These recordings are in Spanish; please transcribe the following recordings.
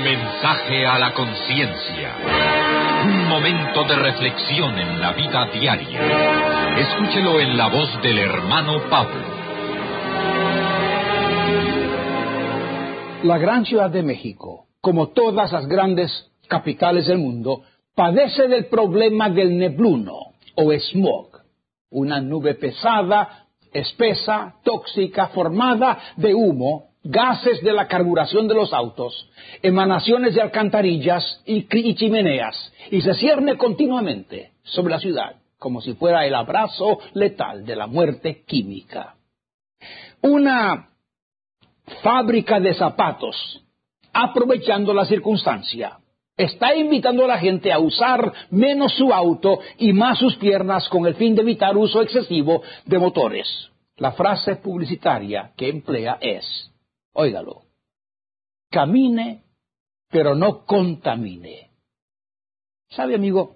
Mensaje a la conciencia. Un momento de reflexión en la vida diaria. Escúchelo en la voz del hermano Pablo. La gran ciudad de México, como todas las grandes capitales del mundo, padece del problema del nebluno o smog, una nube pesada, espesa, tóxica, formada de humo, gases de la carburación de los autos, emanaciones de alcantarillas y chimeneas, y se cierne continuamente sobre la ciudad, como si fuera el abrazo letal de la muerte química. Una fábrica de zapatos, aprovechando la circunstancia, está invitando a la gente a usar menos su auto y más sus piernas con el fin de evitar uso excesivo de motores. La frase publicitaria que emplea es, óigalo, camine, pero no contamine. ¿Sabe, amigo?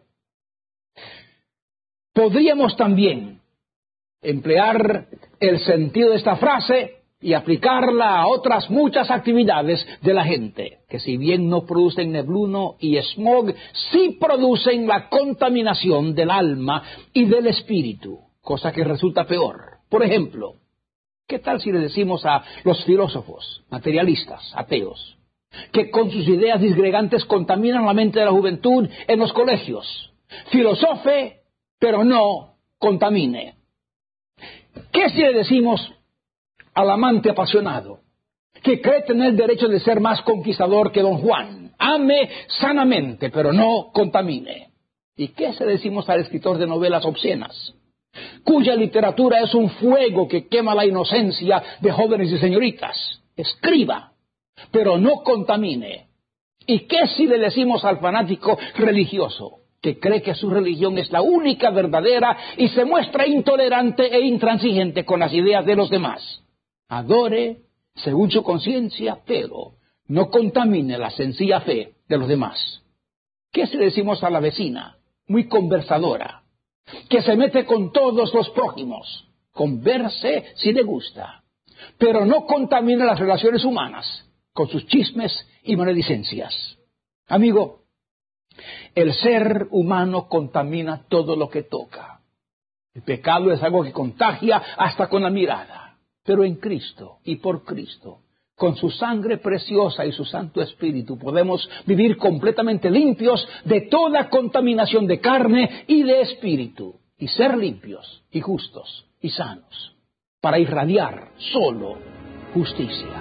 Podríamos también emplear el sentido de esta frase y aplicarla a otras muchas actividades de la gente, que si bien no producen nebluno y smog, sí producen la contaminación del alma y del espíritu, cosa que resulta peor. Por ejemplo, ¿qué tal si le decimos a los filósofos, materialistas, ateos, que con sus ideas disgregantes contaminan la mente de la juventud en los colegios? Filosofe, pero no contamine. ¿Qué si le decimos al amante apasionado, que cree tener derecho de ser más conquistador que Don Juan? Ame sanamente, pero no contamine. ¿Y qué se decimos al escritor de novelas obscenas, cuya literatura es un fuego que quema la inocencia de jóvenes y señoritas? Escriba, pero no contamine. ¿Y qué si le decimos al fanático religioso, que cree que su religión es la única verdadera y se muestra intolerante e intransigente con las ideas de los demás? Adore según su conciencia, pero no contamine la sencilla fe de los demás. ¿Qué si le decimos a la vecina, muy conversadora, que se mete con todos los prójimos? Converse si le gusta, pero no contamine las relaciones humanas con sus chismes y maledicencias. Amigo, el ser humano contamina todo lo que toca. El pecado es algo que contagia hasta con la mirada. Pero en Cristo y por Cristo, con su sangre preciosa y su Santo Espíritu, podemos vivir completamente limpios de toda contaminación de carne y de espíritu, y ser limpios y justos y sanos, para irradiar solo justicia.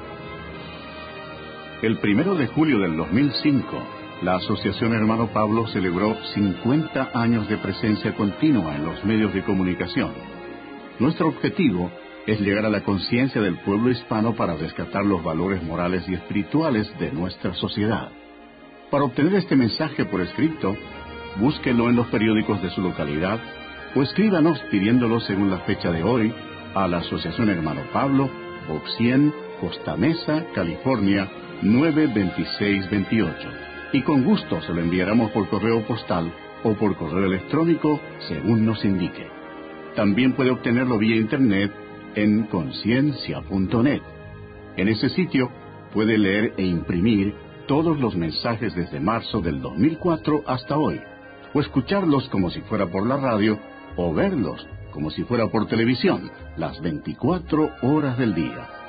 El 1 de julio del 2005, la Asociación Hermano Pablo celebró 50 años de presencia continua en los medios de comunicación. Nuestro objetivo es llegar a la conciencia del pueblo hispano para rescatar los valores morales y espirituales de nuestra sociedad. Para obtener este mensaje por escrito, búsquelo en los periódicos de su localidad o escríbanos pidiéndolo según la fecha de hoy a la Asociación Hermano Pablo, Box 100, Costa Mesa, California, 92628. Y con gusto se lo enviaremos por correo postal o por correo electrónico según nos indique. También puede obtenerlo vía internet en conciencia.net. En ese sitio puede leer e imprimir todos los mensajes desde marzo del 2004 hasta hoy, o escucharlos como si fuera por la radio, o verlos como si fuera por televisión, las 24 horas del día.